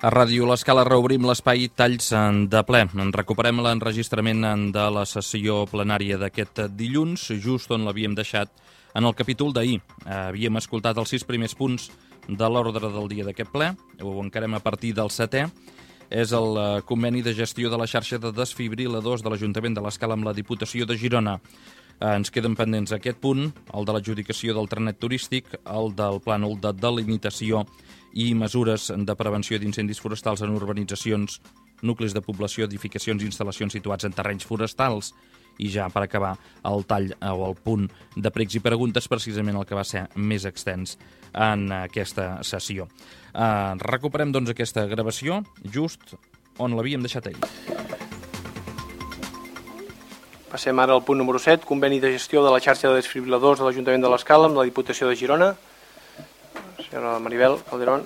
A Ràdio L'Escala reobrim l'espai Talls de ple. Recuperem l'enregistrament de la sessió plenària d'aquest dilluns, just on l'havíem deixat en el capítol d'ahir. Havíem escoltat els 6 primers punts de l'ordre del dia d'aquest ple, ho encarem a partir del 7è. És el conveni de gestió de la xarxa de desfibriladors de l'Ajuntament de l'Escala amb la Diputació de Girona. Ens queden pendents aquest punt, el de l'adjudicació del trenet turístic, el del plànol de delimitació i mesures de prevenció d'incendis forestals en urbanitzacions, nuclis de població, edificacions i instal·lacions situats en terrenys forestals. I ja per acabar el tall o el punt de pregs i preguntes, precisament el que va ser més extens en aquesta sessió. Recuperem doncs aquesta gravació just on l'havíem deixat ahir. Passem ara al punt número 7, conveni de gestió de la xarxa de desfibriladors de l'Ajuntament de l'Escala amb la Diputació de Girona. Senyora Maribel Calderón.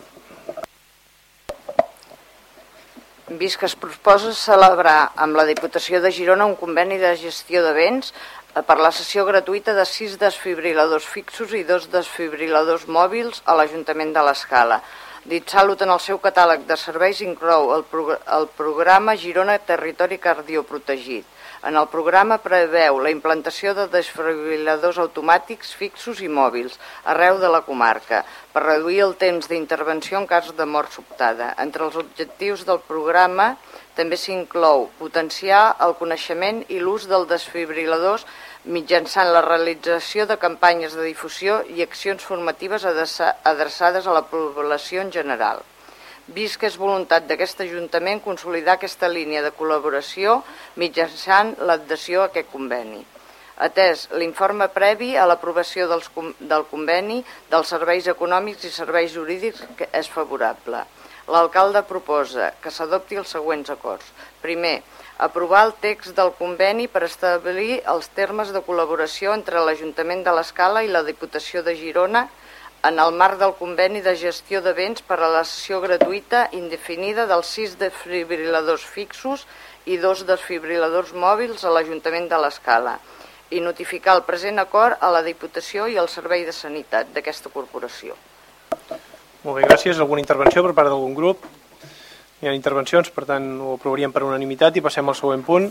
Vist que es proposa celebrar amb la Diputació de Girona un conveni de gestió de béns per la cessió gratuïta de 6 desfibriladors fixos i 2 desfibriladors mòbils a l'Ajuntament de l'Escala. DITSALUT en el seu catàleg de serveis inclou el programa Girona Territori Cardioprotegit. En el programa preveu la implantació de desfibriladors automàtics fixos i mòbils arreu de la comarca per reduir el temps d'intervenció en cas de mort sobtada. Entre els objectius del programa també s'inclou potenciar el coneixement i l'ús dels desfibriladors mitjançant la realització de campanyes de difusió i accions formatives adreçades a la població en general. Vist que és voluntat d'aquest Ajuntament consolidar aquesta línia de col·laboració mitjançant l'adhesió a aquest conveni. Atès l'informe previ a l'aprovació del conveni dels serveis econòmics i serveis jurídics que és favorable. L'alcalde proposa que s'adopti els següents acords. Primer, aprovar el text del conveni per establir els termes de col·laboració entre l'Ajuntament de l'Escala i la Diputació de Girona en el marc del conveni de gestió de béns per a la cessió gratuïta indefinida dels 6 desfibriladors fixos i 2 desfibriladors mòbils a l'Ajuntament de l'Escala i notificar el present acord a la Diputació i al Servei de Sanitat d'aquesta corporació. Molt bé, gràcies. Alguna intervenció per part d'algun grup? Hi ha intervencions, per tant ho aprovaríem per unanimitat i passem al següent punt,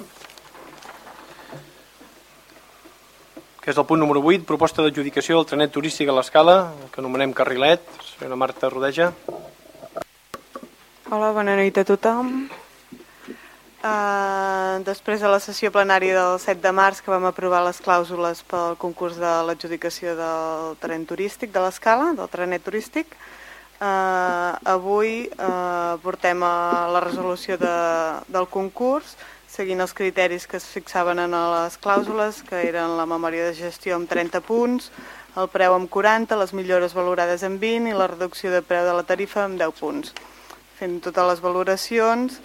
que és el punt número 8, proposta d'adjudicació del trenet turístic a l'Escala, que anomenem Carrilet. Senyora Marta Rodeja. Hola, bona nit a tothom. Després de la sessió plenària del 7 de març que vam aprovar les clàusules pel concurs de l'adjudicació del tren turístic de l'Escala, del trenet turístic, avui portem a la resolució del concurs seguint els criteris que es fixaven en les clàusules, que eren la memòria de gestió amb 30 punts, el preu amb 40, les millores valorades amb 20 i la reducció de preu de la tarifa amb 10 punts. Fent totes les valoracions,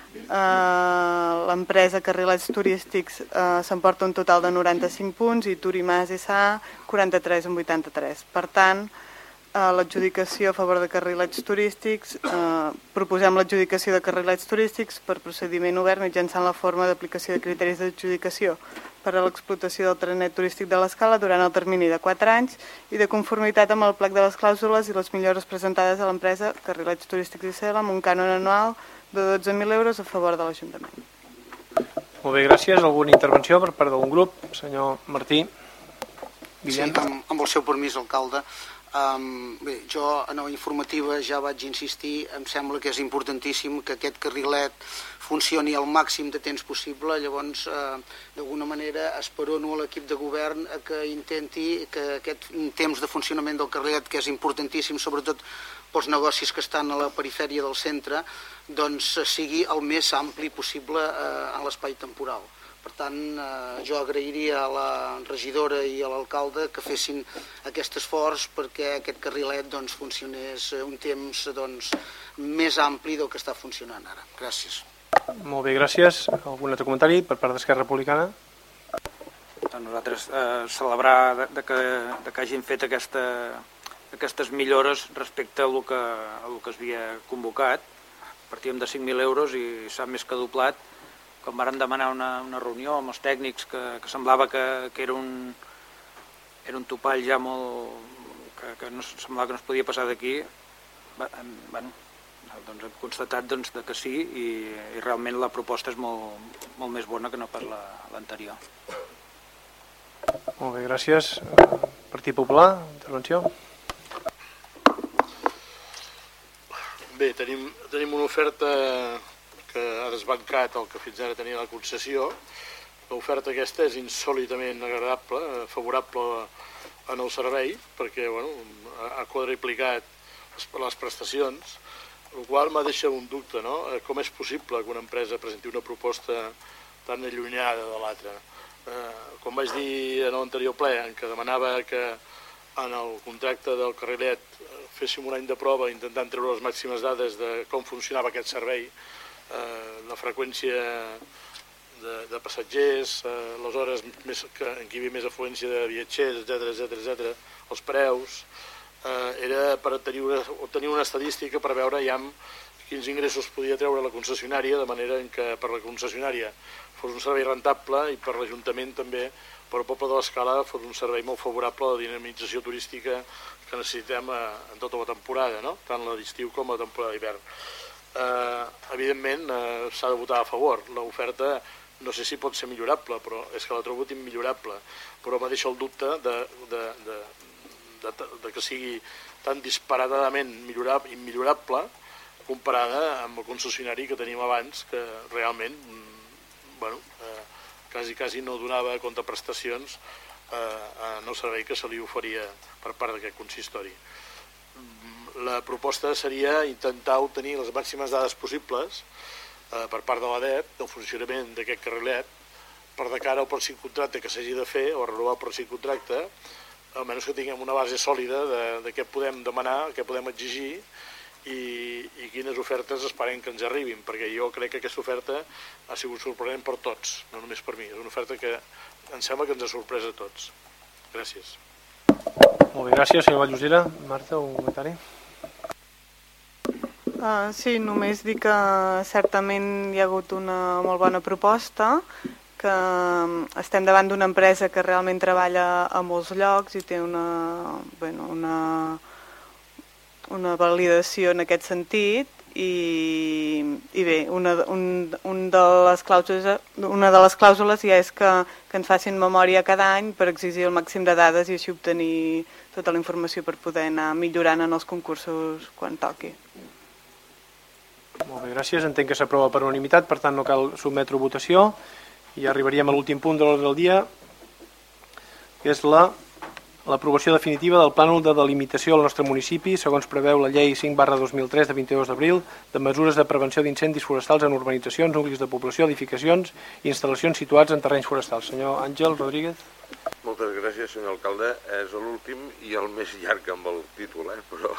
l'empresa Carrilets Turístics s'emporta un total de 95 punts i Turimàs S.A. 43 amb 83. Per tant, l'adjudicació a favor de carrilets turístics, proposem l'adjudicació de carrilets turístics per procediment obert mitjançant la forma d'aplicació de criteris d'adjudicació per a l'explotació del trenet turístic de l'Escala durant el termini de 4 anys i de conformitat amb el plec de les clàusules i les millores presentades a l'empresa Carrilets Turístics d'Israel amb un cànon anual de 12.000 euros a favor de l'Ajuntament. Molt bé, gràcies. Alguna intervenció per part d'algun grup? Senyor Martí. Guillem. Sí, amb el seu permís, alcalde. Bé, jo en la informativa ja vaig insistir, em sembla que és importantíssim que aquest carrilet funcioni al màxim de temps possible, llavors d'alguna manera esperono a l'equip de govern que intenti que aquest temps de funcionament del carrilet, que és importantíssim sobretot pels negocis que estan a la perifèria del centre, doncs sigui el més ampli possible en l'espai temporal. Per tant, jo agrairia a la regidora i a l'alcalde que fessin aquest esforç perquè aquest carrilet funcionés un temps més ampli del que està funcionant ara. Gràcies. Molt bé, gràcies. Algun altre comentari per part d'Esquerra Republicana? Nosaltres celebrar que hagin fet aquestes millores respecte a lo que es havia convocat. Partíem de 5.000 euros i s'ha més que doblat. Quan vàrem demanar una reunió amb els tècnics que semblava que era un topall ja molt... que no, semblava que no es podia passar d'aquí, Doncs hem constatat que sí i realment la proposta és molt més bona que no pas l'anterior. Molt bé, gràcies. Partit Popular, intervenció. Bé, tenim una oferta que ha desbancat el que fins ara tenia la concessió. L'oferta aquesta és insòlitament agradable, favorable en el servei, perquè ha quadriplicat les prestacions, el qual me deixa un dubte, no? Com és possible que una empresa presenti una proposta tan allunyada de l'altra? Com vaig dir en l'anterior ple, en què demanava que en el contracte del carrilet féssim un any de prova intentant treure les màximes dades de com funcionava aquest servei, la freqüència de passatgers, les hores en què hi havia més afluència de viatgers, etc., els preus, era per tenir una estadística per veure ja quins ingressos podia treure la concessionària, de manera que per la concessionària fos un servei rentable i per l'Ajuntament també, per al poble de l'Escala, fos un servei molt favorable a la dinamització turística que necessitem en tota la temporada, no? Tant la d'estiu com la temporada d'hivern. Evidentment s'ha de votar a favor. L'oferta no sé si pot ser millorable, però és que la trobo immillorable, però me deixa el dubte de que sigui tan disparatadament immillorable comparada amb el concessionari que teníem abans, que realment quasi no donava contraprestacions en el servei que se li oferia per part d'aquest consistori. La proposta seria intentar obtenir les màximes dades possibles per part de l'ADEP del funcionament d'aquest carrilet per de cara al pròxim contracte que s'hagi de fer o renovar el pròxim contracte, almenys que tinguem una base sòlida de què podem demanar, què podem exigir i quines ofertes esperem que ens arribin, perquè jo crec que aquesta oferta ha sigut sorprenent per tots, no només per mi. És una oferta que em sembla que ens ha sorprès a tots. Gràcies. Molt bé, gràcies, senyor Vallosera. Marta, un comentari? Sí, només dir que certament hi ha hagut una molt bona proposta, que estem davant d'una empresa que realment treballa a molts llocs i té una validació en aquest sentit i bé, una de les clàusules ja és que ens facin memòria cada any per exigir el màxim de dades i així obtenir tota la informació per poder anar millorant en els concursos quan toqui. Molt bé, gràcies. Entenc que s'aprova per unanimitat, per tant no cal sotmetre a votació i arribaríem a l'últim punt de l'ordre del dia, que és l'aprovació definitiva del plànol de delimitació al nostre municipi, segons preveu la llei 5/2003 de 22 d'abril, de mesures de prevenció d'incendis forestals en urbanitzacions, nuclis de població, edificacions i instal·lacions situats en terrenys forestals. Senyor Àngel Rodríguez. Moltes gràcies, senyor alcalde. És l'últim i el més llarg amb el títol, però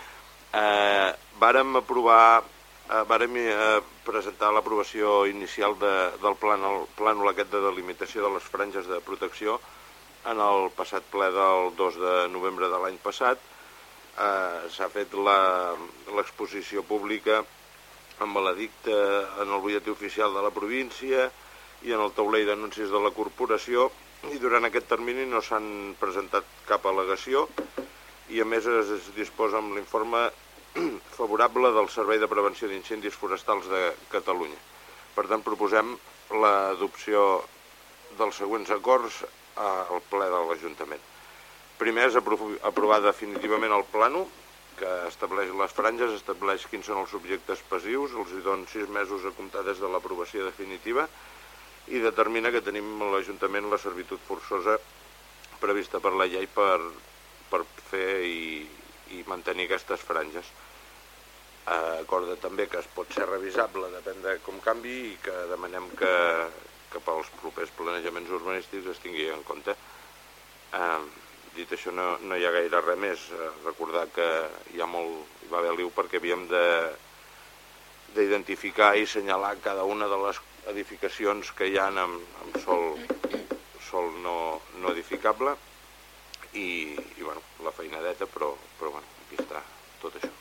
vàrem presentar l'aprovació inicial del plànol aquest de delimitació de les franges de protecció en el passat ple del 2 de novembre de l'any passat. S'ha fet l'exposició pública amb l'edicte en el butlletí oficial de la província i en el taulell d'anuncis de la corporació, i durant aquest termini no s'han presentat cap al·legació i a més es disposa amb l'informe favorable del Servei de Prevenció d'Incendis Forestals de Catalunya. Per tant, proposem l'adopció dels següents acords al ple de l'Ajuntament. Primer és aprovar definitivament el plànol, que estableix les franges, estableix quins són els objectes passius, els hi dona 6 mesos a comptar des de l'aprovació definitiva i determina que tenim a l'Ajuntament la servitud forçosa prevista per la llei per fer i mantenir aquestes franges. Acorda també que es pot ser revisable, depèn de com canvi, i que demanem que pels propers planejaments urbanístics es tingui en compte. Dit això, no hi ha gaire res més. Recordar que hi va haver liu perquè havíem d'identificar i assenyalar cada una de les edificacions que hi ha amb sòl no edificable i la feinadeta, però aquí està tot això.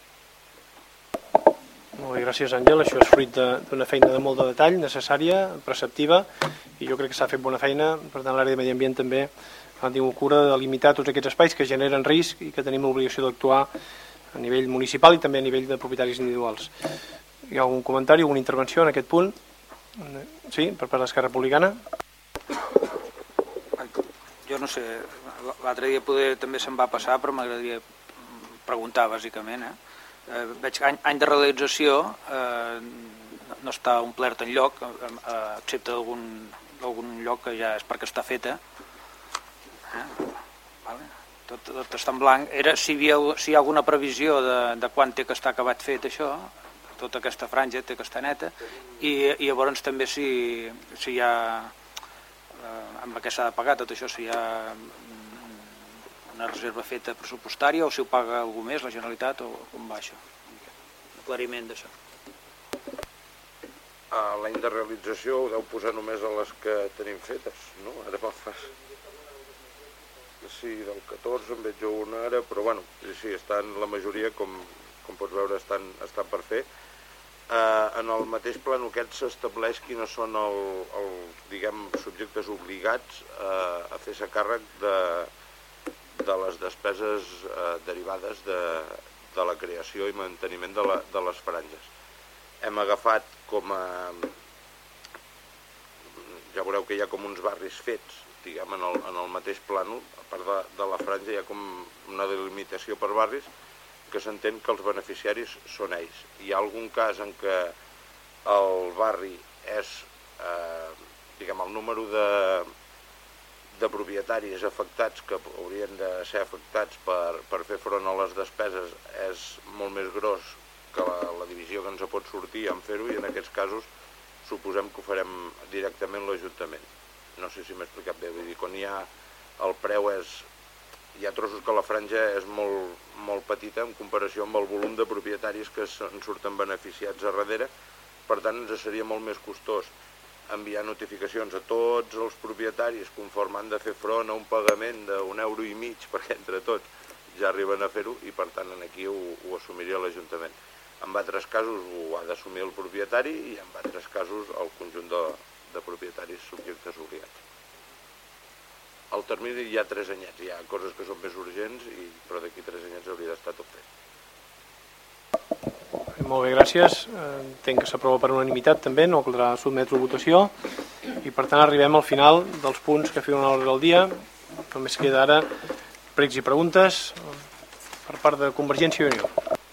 Molt bé, gràcies Àngel. Això és fruit d'una feina de molt de detall, necessària, preceptiva, i jo crec que s'ha fet bona feina. Per tant, l'àrea de Medi Ambient també ha tingut cura de delimitar tots aquests espais que generen risc i que tenim l'obligació d'actuar a nivell municipal i també a nivell de propietaris individuals. Hi ha algun comentari, alguna intervenció en aquest punt? Sí, per part d'Esquerra Republicana. Jo no sé, l'altre dia poder també se'm va passar, però m'agradaria preguntar bàsicament. Veig que any de realització no està omplert enlloc, excepte d'algun lloc que ja és perquè està feta. Tot està en blanc. Si hi ha alguna previsió de quan té que estar acabat fet això, tota aquesta franja té que estar neta, i llavors també si hi ha, amb què s'ha de pagar tot això, si hi ha una reserva feta pressupostària o si ho paga algú més, la Generalitat, o com va això? Un aclariment d'això. L'any de realització ho deu posar només a les que tenim fetes, no? Ara me'l fas. Sí, del 14 en veig una ara, però bueno, sí, estan la majoria, com pots veure, estan per fer. En el mateix plano aquest s'estableix quines són els subjectes obligats a fer-se càrrec de les despeses derivades de la creació i manteniment de les franges. Hem agafat com a... Ja veureu que hi ha com uns barris fets, diguem, en el mateix plano, a part de la franja hi ha com una delimitació per barris, que s'entén que els beneficiaris són ells. Hi ha algun cas en què el barri és, el número de propietaris afectats que haurien de ser afectats per fer front a les despeses és molt més gros que la divisió que ens pot sortir en fer-ho, i en aquests casos suposem que ho farem directament l'Ajuntament. No sé si m'he explicat bé, vull dir, quan hi ha el preu hi ha trossos que la franja és molt petita en comparació amb el volum de propietaris que en surten beneficiats a darrere, per tant ens seria molt més costós enviar notificacions a tots els propietaris conforme han de fer front a un pagament d'1,50 €, perquè entre tots ja arriben a fer-ho, i per tant aquí ho assumiria l'Ajuntament. En altres casos ho ha d'assumir el propietari i en altres casos el conjunt de propietaris subjectes obligats. Al termini hi ha 3 anyets, hi ha coses que són més urgents, però d'aquí 3 anyets hauria d'estar tot fet. Molt bé, gràcies. Entenc que s'aprova per unanimitat també, no caldrà sotmetre a votació, i per tant arribem al final dels punts que figuren a l'ordre del dia. Només queda ara pregs i preguntes per part de Convergència i Unió.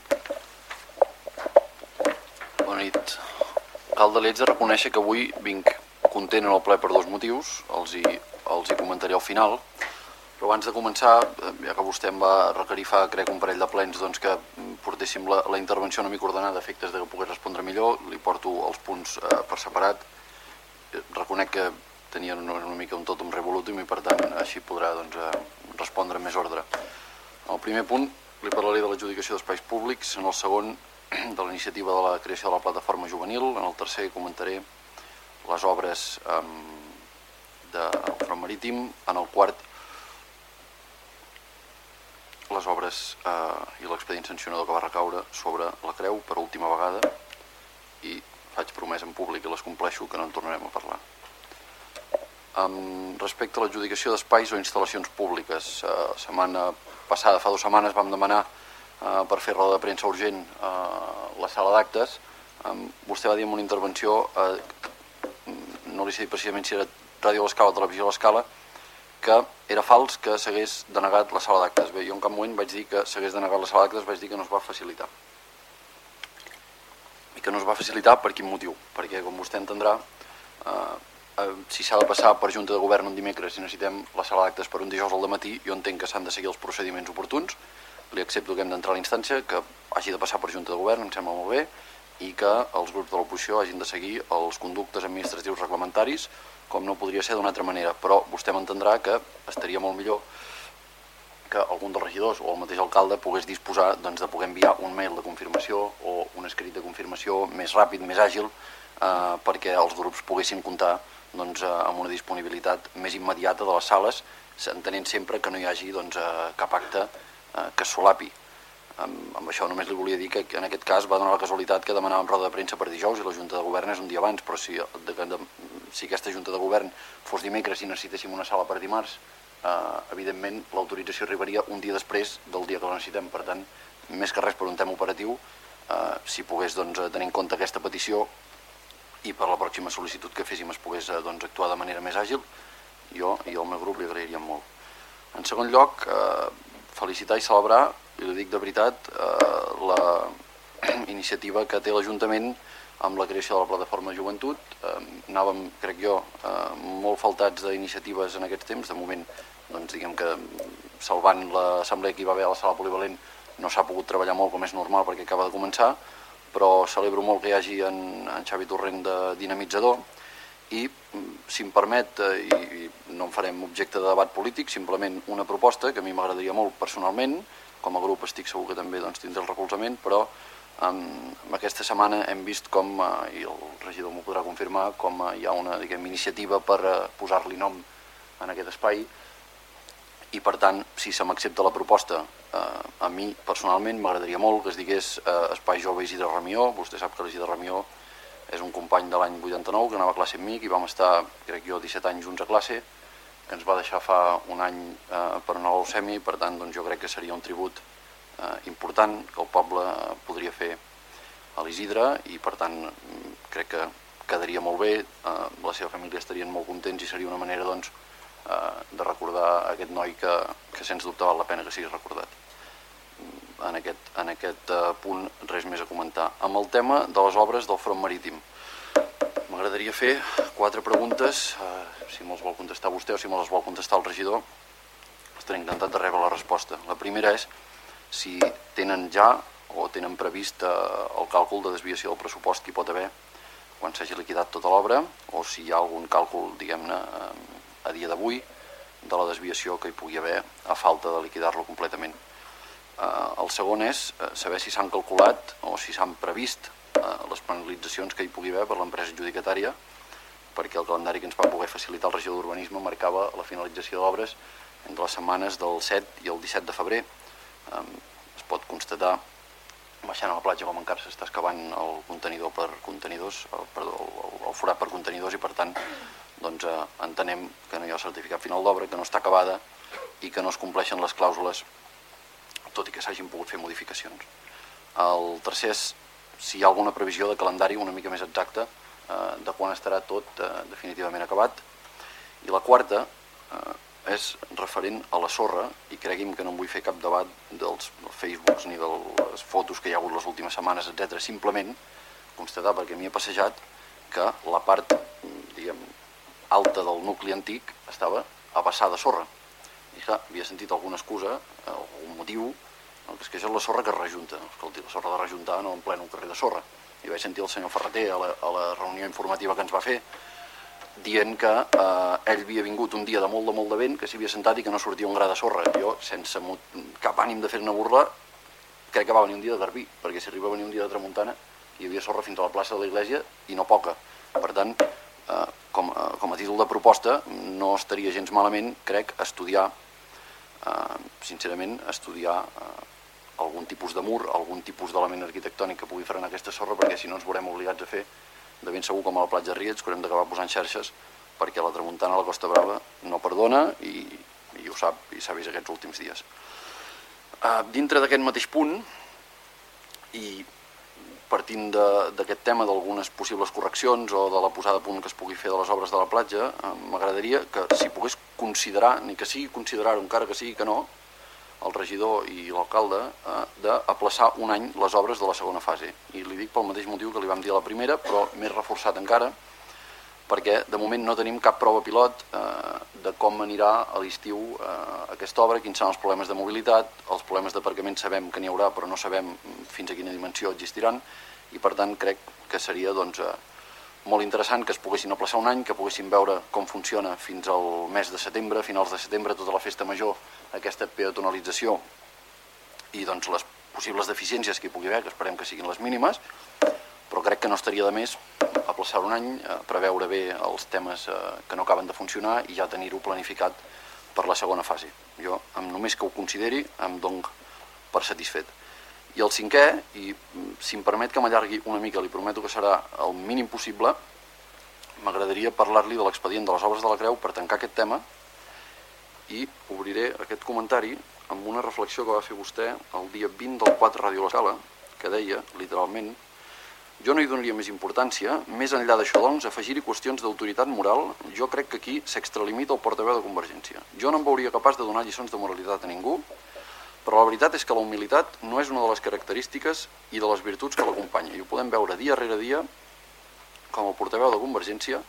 Bona nit. Alcalde, li haig de reconèixer que avui vinc content en el ple per 2 motius, els hi comentaré al final, però abans de començar, ja que vostè em va requerir crec un parell de plens que portéssim la intervenció una mica ordenada a efectes de que pogués respondre millor, li porto els punts per separat. Reconec que tenien una mica un totum revolutum i per tant així podrà respondre en més ordre. En el primer punt li parlaré de l'adjudicació d'espais públics, en el segon de la iniciativa de la creació de la plataforma juvenil, en el tercer comentaré les obres del front marítim, en el quart les obres i l'expedient sancionador que va recaure sobre la Creu per última vegada, i faig promesa en públic i les compleixo que no en tornarem a parlar. Respecte a l'adjudicació d'espais o instal·lacions públiques, setmana passada, fa 2 setmanes, vam demanar per fer roda de premsa urgent la sala d'actes. Vostè va dir en una intervenció, no li sé dir precisament si era Ràdio l'Escala o Televisió l'Escala, que era fals que s'hagués denegat la sala d'actes. Bé, jo en cap moment vaig dir que s'hagués denegat la sala d'actes, vaig dir que no es va facilitar. I que no es va facilitar per quin motiu? Perquè, com vostè entendrà, si s'ha de passar per Junta de Govern un dimecres i necessitem la sala d'actes per un dijous al dematí, jo entenc que s'han de seguir els procediments oportuns, li accepto que hem d'entrar a la instància, que hagi de passar per Junta de Govern, em sembla molt bé, i que els grups de l'oposició hagin de seguir els conductes administratius reglamentaris, com no podria ser d'una altra manera, però vostè m'entendrà que estaria molt millor que algun dels regidors o el mateix alcalde pogués disposar de poder enviar un mail de confirmació o un escrit de confirmació més ràpid, més àgil, perquè els grups poguessin comptar amb una disponibilitat més immediata de les sales, entenent sempre que no hi hagi cap acte que es solapi. Amb això només li volia dir que en aquest cas va donar la casualitat que demanàvem roda de premsa per dijous i la Junta de Govern és un dia abans, però si aquesta Junta de Govern fos dimecres i necessitéssim una sala per dimarts, evidentment l'autorització arribaria un dia després del dia que la necessitem. Per tant, més que res per un tema operatiu, si pogués tenir en compte aquesta petició i per la pròxima sol·licitud que féssim es pogués actuar de manera més àgil, jo i el meu grup li agrairíem molt. En segon lloc, felicitar i celebrar, i li dic de veritat, la iniciativa que té l'Ajuntament amb la creació de la plataforma Joventut. Anàvem, crec jo, molt faltats d'iniciatives en aquests temps. De moment, diguem que salvant l'assemblea que hi va haver a la sala polivalent no s'ha pogut treballar molt com és normal perquè acaba de començar, però celebro molt que hi hagi en Xavi Torrent de dinamitzador i, si em permet, i no en farem objecte de debat polític, simplement una proposta que a mi m'agradaria molt personalment, com a grup estic segur que també tindré el recolzament, però aquesta setmana hem vist com, i el regidor m'ho podrà confirmar, com hi ha una iniciativa per posar-li nom en aquest espai i, per tant, si se m'accepta la proposta, a mi personalment m'agradaria molt que es digués Espai Jove Isidre Ramió. Vostè sap que l'Isidre Ramió és un company de l'any 89 que anava a classe amb mi, i vam estar, crec jo, 17 anys junts a classe, que ens va deixar fa un any per una leucèmia, i per tant jo crec que seria un tribut important que el poble podria fer a l'Isidre, i per tant crec que quedaria molt bé, la seva família estarien molt contents i seria una manera de recordar aquest noi que sens dubte val la pena que sigui recordat. En aquest punt res més a comentar. Amb el tema de les obres del front marítim, m'agradaria fer 4 preguntes, si me'ls vol contestar vostè o si me les vol contestar el regidor, estaré encantat de rebre la resposta. La primera és si tenen ja o tenen previst el càlcul de desviació del pressupost que hi pot haver quan s'hagi liquidat tota l'obra, o si hi ha algun càlcul, diguem-ne, a dia d'avui, de la desviació que hi pugui haver a falta de liquidar-lo completament. El segon és saber si s'han calculat o si s'han previst les penalitzacions que hi pugui haver per l'empresa adjudicatària, perquè el calendari que ens va poder facilitar el regidor d'Urbanisme marcava la finalització d'obres entre les setmanes del 7 i el 17 de febrer. Es pot constatar, baixant a la platja, com encara s'està excavant el contenidor per contenidors, el forat per contenidors, i per tant entenem que no hi ha certificat final d'obra, que no està acabada i que no es compleixen les clàusules, tot i que s'hagin pogut fer modificacions. El tercer és si hi ha alguna previsió de calendari una mica més exacta de quan estarà tot definitivament acabat. I la quarta és referent a la sorra, i cregui'm que no em vull fer cap debat dels Facebooks ni de les fotos que hi ha hagut les últimes setmanes, etc. Simplement constatar, perquè m'hi he passejat, que la part, diguem, alta del nucli antic estava a vessar de sorra. I clar, havia sentit alguna excusa, algun motiu, que és que això és la sorra que es rejunta. Escolti, la sorra de rejuntar no en ple un carrer de sorra. I vaig sentir el senyor Ferreter a la reunió informativa que ens va fer dient que ell havia vingut un dia de molt de vent, que s'hi havia sentat i que no sortia un gra de sorra. Jo, sense cap ànim de fer-ne burla, crec que va venir un dia de garbí, perquè si arriba a venir un dia de tramuntana hi havia sorra fins a la plaça de l'església i no poca. Per tant, com a títol de proposta, no estaria gens malament, crec, estudiar, sincerament, estudiar algun tipus de mur, algun tipus d'element arquitectònic que pugui frenar aquesta sorra, perquè si no ens veurem obligats a fer de ben segur com a la platja de Riells, que haurem d'acabar posant xarxes, perquè la tramuntana a la Costa Brava no perdona i ho sap, i s'ha vist aquests últims dies. Dintre d'aquest mateix punt, i partint d'aquest tema d'algunes possibles correccions o de la posada a punt que es pugui fer de les obres de la platja, m'agradaria que si pogués considerar, ni que sigui considerar-ho, encara que sigui que no, el regidor i l'alcalde, d'aplaçar un any les obres de la segona fase. I li dic pel mateix motiu que li vam dir a la primera, però més reforçat encara, perquè de moment no tenim cap prova pilot de com anirà a l'estiu aquesta obra, quins són els problemes de mobilitat, els problemes d'aparcament sabem que n'hi haurà, però no sabem fins a quina dimensió existiran, i per tant crec que seria molt interessant que es poguessin aplaçar un any, que poguessin veure com funciona fins al mes de setembre, finals de setembre, tota la festa major, aquesta peatonalització i les possibles deficiències que hi pugui haver, que esperem que siguin les mínimes, però crec que no estaria de més aplaçar un any, preveure bé els temes que no acaben de funcionar i ja tenir-ho planificat per la segona fase. Jo, només que ho consideri, em dono per satisfet. I el cinquè, i si em permet que m'allargui una mica, li prometo que serà el mínim possible, m'agradaria parlar-li de l'expedient de les obres de la Creu per tancar aquest tema i obriré aquest comentari amb una reflexió que va fer vostè el dia 20 del 4 Ràdio La Scala, que deia, literalment, jo no hi donaria més importància, més enllà d'això, doncs, afegir-hi qüestions d'autoritat moral, jo crec que aquí s'extralimita el portaveu de Convergència. Jo no em veuria capaç de donar lliçons de moralitat a ningú, però la veritat és que la humilitat no és una de les característiques i de les virtuts que l'acompanya. I ho podem veure dia rere dia com el portaveu de Convergència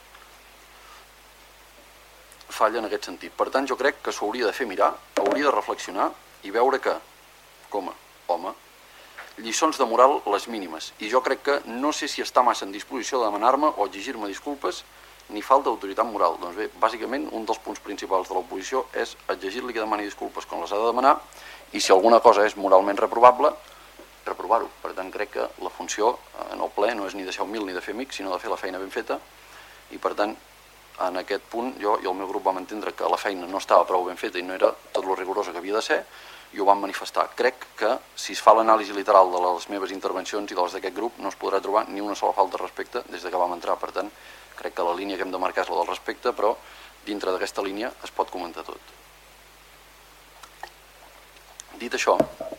falla en aquest sentit. Per tant, jo crec que s'ho hauria de fer mirar, hauria de reflexionar i veure que, home, lliçons de moral les mínimes. I jo crec que no sé si està massa en disposició de demanar-me o exigir-me disculpes ni falta d'autoritat moral. Doncs bé, bàsicament, un dels punts principals de l'oposició és exigir-li que demani disculpes quan les ha de demanar i si alguna cosa és moralment reprovable, reprovar-ho. Per tant, crec que la funció en el ple no és ni de ser humil ni de fer amic, sinó de fer la feina ben feta i, per tant, en aquest punt jo i el meu grup vam entendre que la feina no estava prou ben feta i no era tot lo rigorosa que havia de ser i ho vam manifestar. Crec que si es fa l'anàlisi literal de les meves intervencions i de les d'aquest grup no es podrà trobar ni una sola falta de respecte des que vam entrar. Per tant, crec que la línia que hem de marcar és la del respecte, però dintre d'aquesta línia es pot comentar tot. Dit això,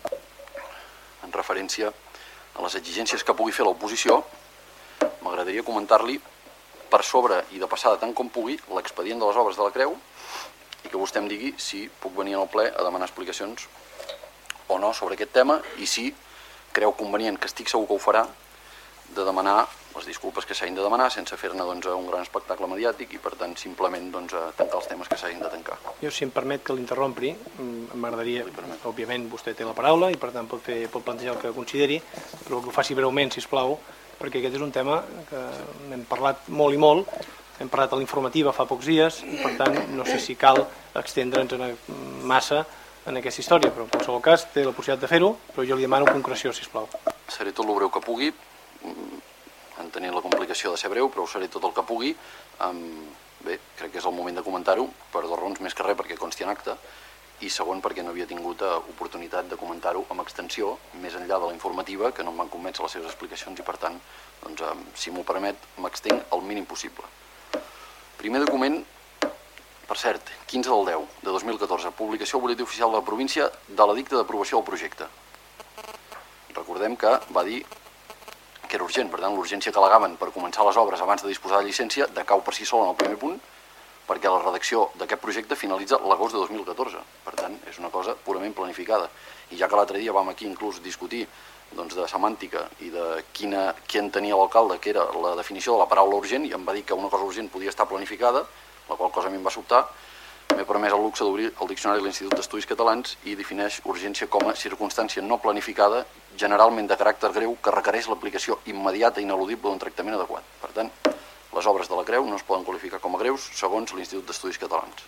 en referència a les exigències que pugui fer l'oposició, m'agradaria comentar-li per sobre i de passada tant com pugui l'expedient de les obres de la Creu i que vostè em digui si puc venir al ple a demanar explicacions o no sobre aquest tema i si creu convenient, que estic segur que ho farà, de demanar les disculpes que s'hagin de demanar sense fer-ne un gran espectacle mediàtic i per tant simplement tancar els temes que s'hagin de tancar. Jo, si em permet que l'interrompri, m'agradaria, òbviament vostè té la paraula i per tant pot plantejar el que consideri, però que ho faci breument, sisplau, perquè aquest és un tema que n'hem parlat molt i molt, hem parlat a l'informativa fa pocs dies, i per tant no sé si cal extendre'ns massa en aquesta història, però en qualsevol cas té la possibilitat de fer-ho, però jo li demano concreció, sisplau. Seré tot el breu que pugui, entenent la complicació de ser breu, però ho seré tot el que pugui. Bé, crec que és el moment de comentar-ho, per dues raons, més que res perquè consti en acte, i segon perquè no havia tingut oportunitat de comentar-ho amb extensió, més enllà de la informativa, que no em van convèncer les seves explicacions i per tant, si m'ho permet, m'extenc el mínim possible. Primer document, per cert, 15 del 10 de 2014, publicació al Butlletí Oficial de la Província de l'edicte d'aprovació del projecte. Recordem que va dir que era urgent, per tant l'urgència que al·legaven per començar les obres abans de disposar de llicència decau per si sol en el primer punt, perquè la redacció d'aquest projecte finalitza l'agost de 2014. Per tant, és una cosa purament planificada. I ja que l'altre dia vam aquí inclús discutir de semàntica i de qui entenia l'alcalde, que era la definició de la paraula urgent, i em va dir que una cosa urgent podia estar planificada, la qual cosa a mi em va sobtar, m'he permès el luxe d'obrir el diccionari de l'Institut d'Estudis Catalans i defineix urgència com a circumstància no planificada, generalment de caràcter greu, que requereix l'aplicació immediata i ineludible d'un tractament adequat. Per tant, les obres de la Creu no es poden qualificar com a greus segons l'Institut d'Estudis Catalans.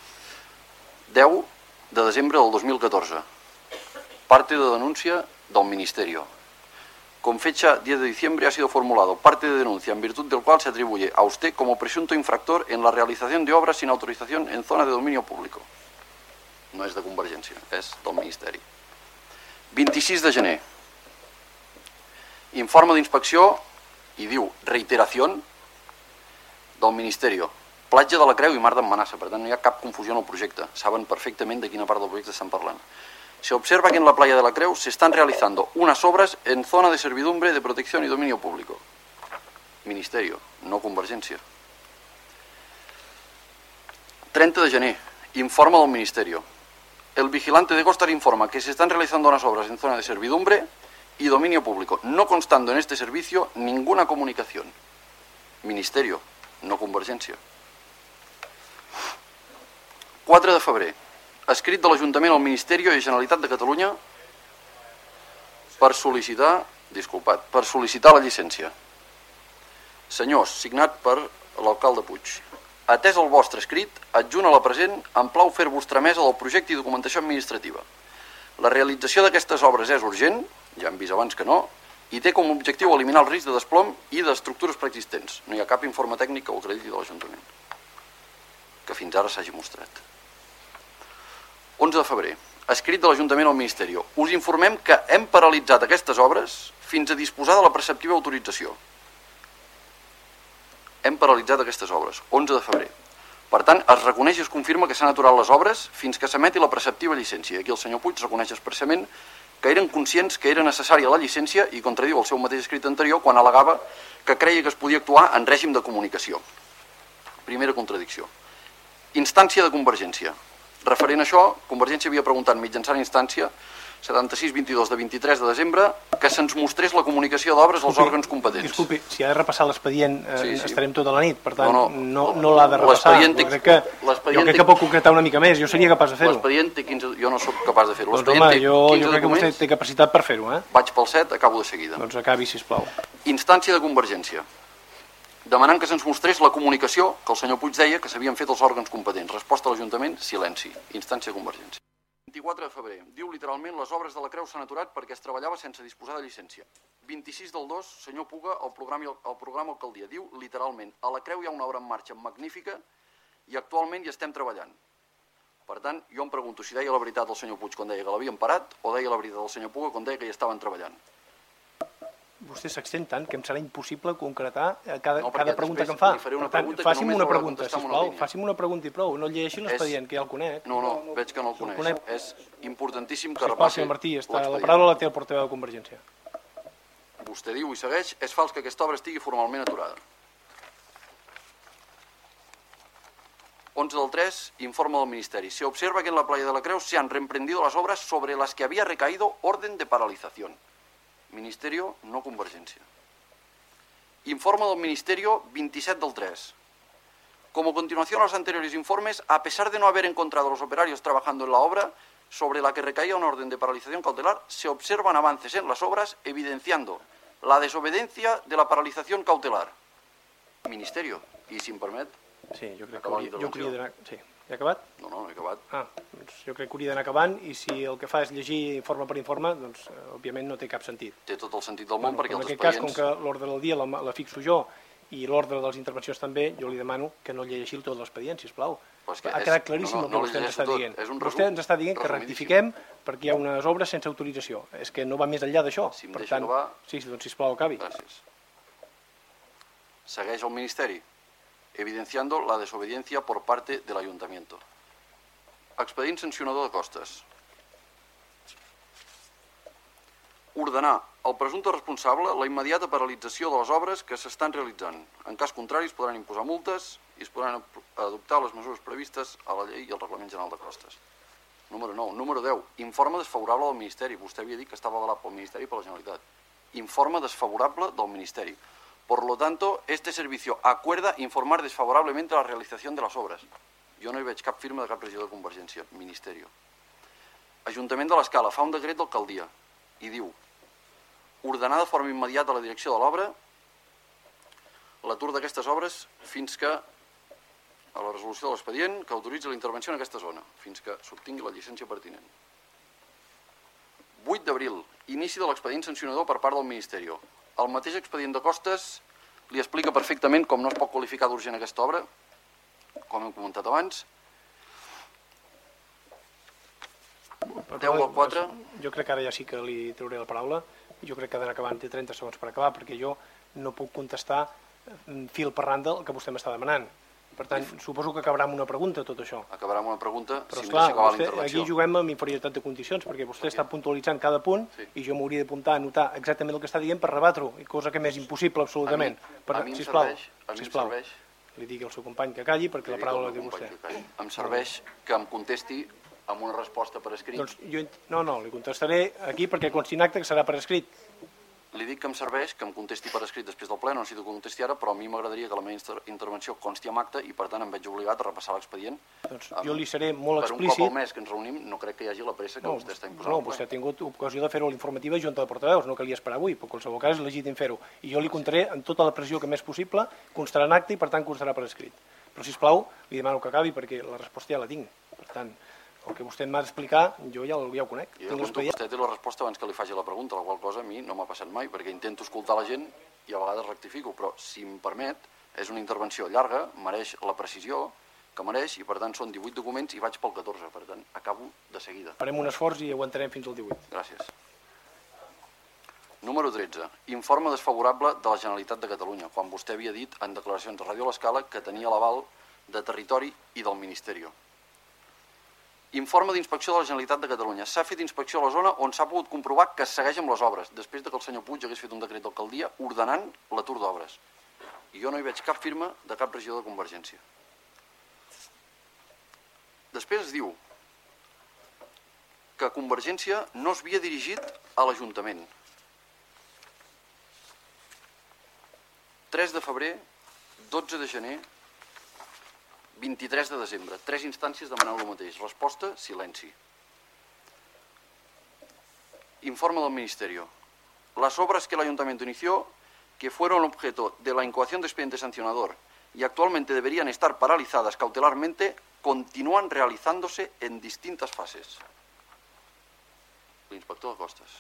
10 de desembre del 2014. Parte de denuncia del Ministerio. Con fecha 10 de diciembre ha sido formulado parte de denuncia en virtud del cual se atribuye a usted como presunto infractor en la realización de obras sin autorización en zona de dominio público. No és de Convergència, és del Ministeri. 26 de gener. Informe d'inspecció i diu reiteración del Ministerio. Platja de la Creu i Mar d'en Manassa, per tant no hi ha cap confusió en el projecte. Saben perfectament de quina part del projecte estan parlant. Se observa que en la playa de la Creu se están realizando unas obras en zona de servidumbre de protección y dominio público. Ministerio, no Convergència. 30 de gener. Informe del Ministerio. El vigilante de costas informa que se están realizando unas obras en zona de servidumbre y dominio público, no constando en este servicio ninguna comunicación. Ministerio, no Convergència. 4 de febrer. Escrit de l'Ajuntament al Ministeri i Generalitat de Catalunya per sol·licitar la llicència. Senyors, signat per l'alcalde Puig. Atès el vostre escrit, adjunt a la present, em plau fer-vos tramesa del projecte i documentació administrativa. La realització d'aquestes obres és urgent, ja hem vist abans que no, i té com a objectiu eliminar el risc de desplom i d'estructures preexistents. No hi ha cap informe tècnic que ho acrediti de l'Ajuntament, que fins ara s'hagi mostrat. 11 de febrer. Escrit de l'Ajuntament al Ministeri. Us informem que hem paralitzat aquestes obres fins a disposar de la preceptiva autorització. Hem paralitzat aquestes obres. 11 de febrer. Per tant, es reconeix i es confirma que s'han aturat les obres fins que s'emeti la preceptiva llicència. Aquí el senyor Puig reconeix expressament que eren conscients que era necessària la llicència i contradiu el seu mateix escrit anterior quan al·legava que creia que es podia actuar en règim de comunicació. Primera contradicció. Instància de Convergència. Referent a això, Convergència havia preguntat mitjançant instància 76-22 de 23 de desembre que se'ns mostrés la comunicació d'obres als òrgans competents. Disculpi, si ha de repassar l'expedient estarem tota la nit, per tant no l'ha de repassar. Jo crec que pot concretar una mica més, jo seria capaç de fer-ho. L'expedient té 15... Jo no sóc capaç de fer-ho. Doncs home, jo crec que vostè té capacitat per fer-ho. Vaig pel 7, acabo de seguida. Doncs acabi, sisplau. Instància de Convergència. Demanant que se'ns mostrés la comunicació que el senyor Puig deia que s'havien fet els òrgans competents. Resposta a l'Ajuntament, silenci. Instància de Convergència. 24 de febrer. Diu literalment les obres de la Creu s'han aturat perquè es treballava sense disposar de llicència. 26 del 2, senyor Puga, el programa Alcaldia. Diu literalment, a la Creu hi ha una obra en marxa magnífica i actualment hi estem treballant. Per tant, jo em pregunto si deia la veritat el senyor Puig quan deia que l'havien parat o deia la veritat el senyor Puga quan deia que hi estaven treballant. Vostè s'extén tant que em serà impossible concretar cada pregunta que em fa. Per tant, faci'm una pregunta, sisplau. Faci'm una pregunta i prou. No llegeixi l'expedient, que ja el conec. No, veig que no el coneix. És importantíssim que repassi l'expedient. Senyor Martí, la paraula la té el portaveu de Convergència. Vostè diu i segueix, és fals que aquesta obra estigui formalment aturada. 11 del 3, informe del Ministeri. Se observa que en la playa de la Creu se han reemprendido las obras sobre las que había recaído orden de paralización. Ministerio, no Convergencia. Informe del Ministerio 27 del 3. Como continuación a los anteriores informes, a pesar de no haber encontrado a los operarios trabajando en la obra sobre la que recaía una orden de paralización cautelar, se observan avances en las obras evidenciando la desobediencia de la paralización cautelar. Ministerio, i si em permet... Sí, jo crec que hauria d'anar... Sí. Ja acabat? No, no he acabat. Doncs jo crec que hauria d'anar acabant i si el que fa és llegir informe per informe, doncs òbviament no té cap sentit. Té tot el sentit del món perquè els expedients... En aquest cas, com que l'ordre del dia la fixo jo i l'ordre de les intervencions també, jo li demano que no llegeixi tot l'expedient, sisplau. Ha quedat claríssim el que vostè ens està dient. Vostè ens està dient que rectifiquem perquè hi ha unes obres sense autorització. És que no va més enllà d'això. Si em deixa acabar... Sí, doncs sisplau, acabi. Gràcies. Segueix el Ministeri, evidenciando la desobediencia por parte del Ayuntamiento. Expedient sancionador de costes. Ordenar al presumpte responsable la immediata paralització de les obres que s'estan realitzant. En cas contrari es podran imposar multes i es podran adoptar les mesures previstes a la llei i al Reglament General de Costes. Número 9. Número 10. Informe desfavorable del Ministeri. Vostè havia dit que estava avalat pel Ministeri i per la Generalitat. Informe desfavorable del Ministeri. Por lo tanto, este servicio acuerda informar desfavorablemente la realización de las obras. Jo no hi veig cap firma de cap regidor de Convergència. Ministerio. Ajuntament de l'Escala fa un decret d'alcaldia i diu ordenar de forma immediata la direcció de l'obra l'atur d'aquestes obres fins que a la resolució de l'expedient que autoritza la intervenció en aquesta zona, fins que s'obtingui la llicència pertinent. 8 d'abril, inici de l'expedient sancionador per part del Ministeri. El mateix expedient de costes li explica perfectament com no es pot qualificar d'urgent aquesta obra, com hem comentat abans. 10 al 4. Jo crec que ara ja sí que li trauré la paraula. Jo crec que ha d'anar acabant, té 30 segons per acabar, perquè jo no puc contestar fil per randa el que vostè m'està demanant. Per tant, suposo que acabarà amb una pregunta tot això. Acabarà amb una pregunta, però, si em deixa acabar la intervenció. Aquí juguem amb inferioritat de condicions, perquè vostè està puntualitzant cada punt i jo m'hauria d'apuntar a anotar exactament el que està dient per rebatreho, cosa que m'és impossible absolutament. A mi em serveix... Li digui al seu company que calli, perquè la paraula la té vostè. Em serveix que em contesti amb una resposta per escrit. No, li contestaré aquí perquè consti en acte que serà per escrit. Li dic que em serveix que em contesti per escrit després del ple, no necessito que contesti ara, però a mi m'agradaria que la meva intervenció consti en acte i per tant em veig obligat a repassar l'expedient. Doncs jo li seré molt explícit. Per un cop al mes que ens reunim no crec que hi hagi la pressa que vostè està imposant. No, vostè ha tingut ocasió de fer-ho a l'informativa i junta de portaveus, no calia esperar avui, però en qualsevol cas és legítim fer-ho. I jo li contaré amb tota la pressió que m'és possible, constarà en acte i per tant constarà per escrit. Però sisplau, li demano que acabi perquè la resposta ja la tinc. Per tant, el que vostè m'ha d'explicar, jo ja ho conec. Jo pregunto, vostè té la resposta abans que li faci la pregunta, la qual cosa a mi no m'ha passat mai, perquè intento escoltar la gent i a vegades rectifico, però si em permet, és una intervenció llarga, mereix la precisió que mereix i per tant són 18 documents i vaig pel 14, per tant acabo de seguida. Farem un esforç i aguantarem fins al 18. Gràcies. Número 13. Informe desfavorable de la Generalitat de Catalunya, quan vostè havia dit en declaracions de Ràdio L'Escala que tenia l'aval de Territori i del Ministeri. Informe d'inspecció de la Generalitat de Catalunya. S'ha fet inspecció a la zona on s'ha pogut comprovar que es segueix amb les obres, després que el senyor Puig hagués fet un decret d'alcaldia ordenant l'atur d'obres. I jo no hi veig cap firma de cap regidor de Convergència. Després es diu que Convergència no s'havia dirigit a l'Ajuntament. 3 de febrer, 12 de gener, 23 de desembre. 3 instàncies demanant el mateix. Resposta, silenci. Informe del Ministerio. Las obras que el Ayuntamiento inició, que fueron objeto de la incoación de expediente sancionador y actualmente deberían estar paralizadas cautelarmente, continúan realizándose en distintas fases. L'inspector de costes.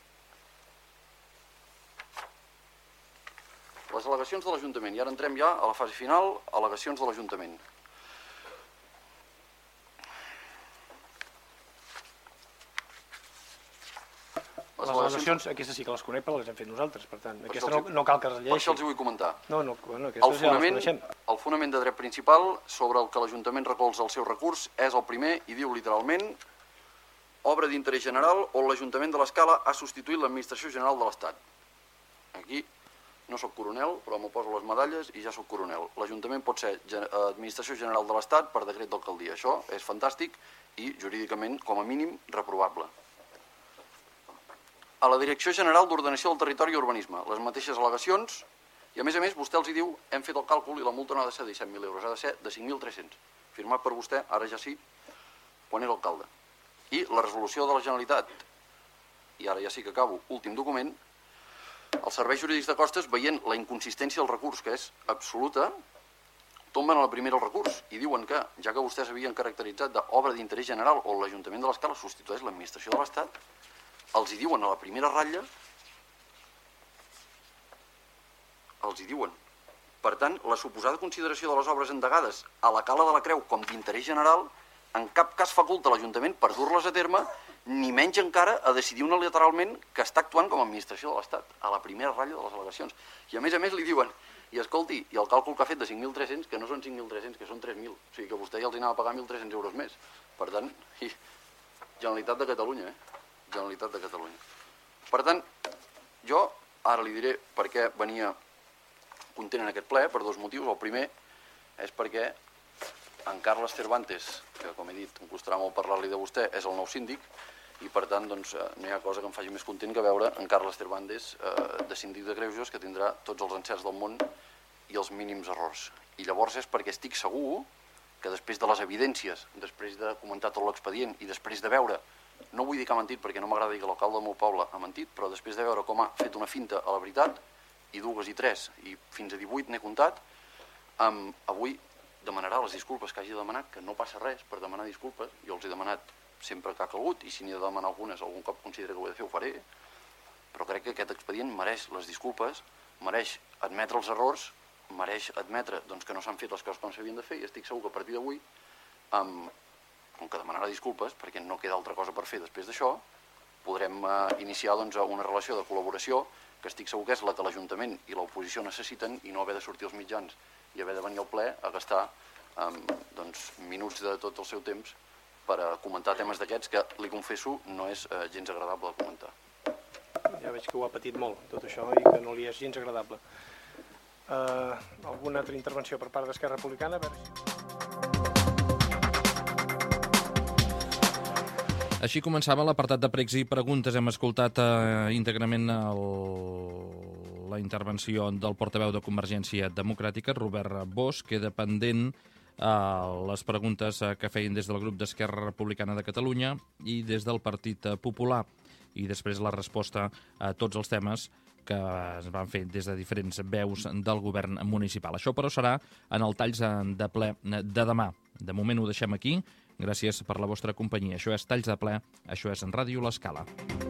Les al·legacions de l'Ajuntament. I ara entrem ja a la fase final, al·legacions de l'Ajuntament. Les al·legacions, aquestes sí que les conec, però les hem fet nosaltres, per tant, aquesta no cal que les llegeixi. Per això els hi vull comentar. Bueno, aquestes ja les coneixem. El fonament de dret principal sobre el que l'Ajuntament recolza el seu recurs és el primer i diu literalment obra d'interès general on l'Ajuntament de l'Escala ha substituït l'Administració General de l'Estat. Aquí no soc coronel, però m'ho poso les medalles i ja soc coronel. L'Ajuntament pot ser Administració General de l'Estat per decret d'alcaldia. Això és fantàstic i jurídicament, com a mínim, reprovable. A la Direcció General d'Ordenació del Territori i Urbanisme, les mateixes al·legacions, i a més, vostè els diu, hem fet el càlcul i la multa no ha de ser de 17.000 euros, ha de ser de 5.300. Firmat per vostè, ara ja sí, quan era alcalde. I la resolució de la Generalitat, i ara ja sí que acabo, últim document, els serveis jurídics de costes, veient la inconsistència del recurs, que és absoluta, tomben a la primera el recurs i diuen que, ja que vostès havien caracteritzat d'obra d'interès general on l'Ajuntament de l'Escala substitueix l'Administració de l'Estat, els hi diuen a la primera ratlla, els hi diuen. Per tant, la suposada consideració de les obres endegades a la Cala de la Creu com d'interès general en cap cas faculta l'Ajuntament per dur-les a terme, ni menys encara a decidir unilateralment que està actuant com a administració de l'Estat, a la primera ratlla de les al·legacions. I a més li diuen, i escolti, i el càlcul que ha fet de 5.300, que no són 5.300, que són 3.000, o sigui que vostè ja els anava a pagar 1.300 euros més. Per tant, Generalitat de Catalunya, Generalitat de Catalunya. Per tant, jo ara li diré per què venia content en aquest ple, per 2 motius. El primer és perquè en Carles Cervantes, que com he dit, em costarà molt parlar-li de vostè, és el nou síndic, i per tant no hi ha cosa que em faci més content que veure en Carles Cervantes de síndic de Greuges, que tindrà tots els encerts del món i els mínims errors. I llavors és perquè estic segur que després de les evidències, després de comentar tot l'expedient i després de veure, no vull dir que ha mentit perquè no m'agrada dir que l'alcalde del meu poble ha mentit, però després de veure com ha fet una finta a la veritat, i 2 i 3 i fins a 18 n'he comptat, avui demanarà les disculpes que hagi de demanar, que no passa res per demanar disculpes, jo els he demanat sempre que ha calgut, i si n'hi he de demanar algunes, algun cop considera que ho he de fer, ho faré, però crec que aquest expedient mereix les disculpes, mereix admetre els errors, mereix admetre que no s'han fet les coses com s'havien de fer, i estic segur que a partir d'avui, com que demanarà disculpes, perquè no queda altra cosa per fer després d'això, podrem iniciar una relació de col·laboració que estic segur que és la que l'Ajuntament i l'oposició necessiten, i no haver de sortir als mitjans i haver de venir al ple a gastar minuts de tot el seu temps per comentar temes d'aquests que, li confesso, no és gens agradable de comentar. Ja veig que ho ha patit molt, tot això, i que no li és gens agradable. Alguna altra intervenció per part d'Esquerra Republicana? Així començava l'apartat de pregs i preguntes. Hem escoltat íntegrament la intervenció del portaveu de Convergència Democràtica, Robert Bosch. Queda pendent les preguntes que feien des del grup d'Esquerra Republicana de Catalunya i des del Partit Popular, i després la resposta a tots els temes que es van fer des de diferents veus del govern municipal. Això, però, serà en el Talls de ple de demà. De moment ho deixem aquí. Gràcies per la vostra companyia. Això és Talls de ple, això és en Ràdio L'Escala.